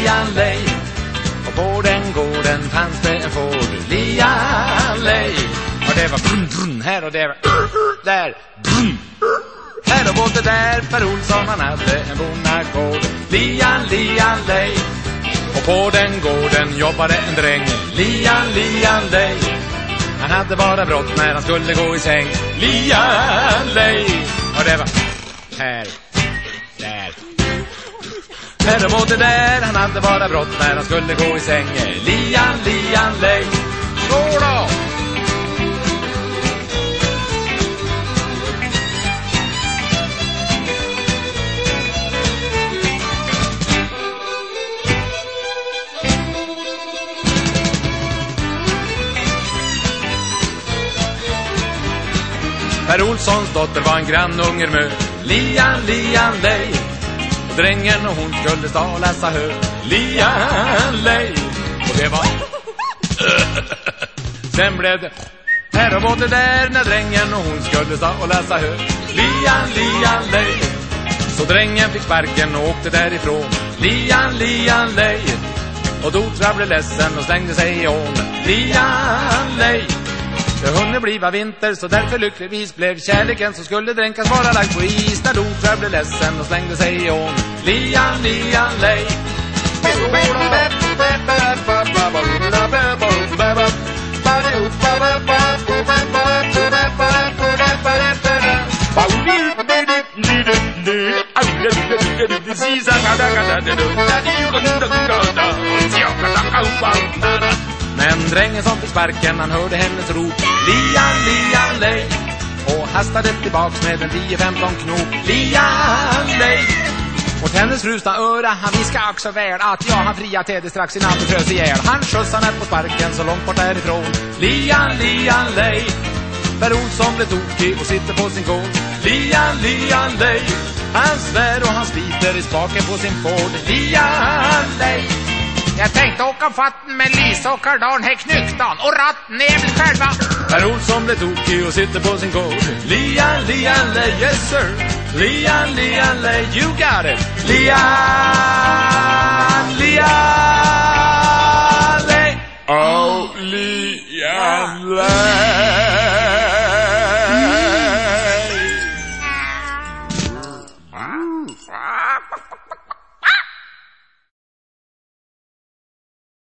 lian lej. Och på den gården fanns det en får, lian lej. Och det var brum, brum, här och det var där, brum. Här och både där, Per Olsson han hade en bonnagård, lian, lian lej. Och på den gården jobbade en dräng, lian, lian lej. Han hade bara brott när han skulle gå i säng, lian lej. Och det var här, där. Här och både där, han hade bara brott när han skulle gå i säng, lian, lian lej. Så då! Per Olssons dotter var en grannunger mö, lian, lian lej. Och drängen och hon skulle stå och läsa hö, lian lej. Och det var sen blev det här och både där när drängen och hon skulle stå och läsa hö, lian, lian lej. Så drängen fick sparken och åkte därifrån, lian, lian lej. Och Dotra blev ledsen och slängde sig i ån, lian lej. Det hunde bliva vinter, så därför lyckligtvis blev kärleken som skulle dränkas vara lagd på is. När Dotra blev ledsen och slängde sig i ån, lian, lian lej. Men drängen som fick sparken, han hörde hennes rop, lian, lian lej. Och hastade tillbaks med en 10-15 knop, lian lej. Och hennes rusna öra, han viskade också väl att han fria Tede strax innan det frös ihjäl. Han skjutsade ner på sparken så långt bort därifrån, lian, lian lej. Per Olsson blev tokig och sitter på sin gård, lian, lian lej. Han svär och han sliter i spaken på sin Ford, lian lej. Jag tänkte åka fatten med Lisa och kardan här knyktan och ratten är väl själva. Per Olsson blev tokig och sitter på sin gård, lian, lian lej, yes sir. Lian, lian lej, you got it. Lian, lian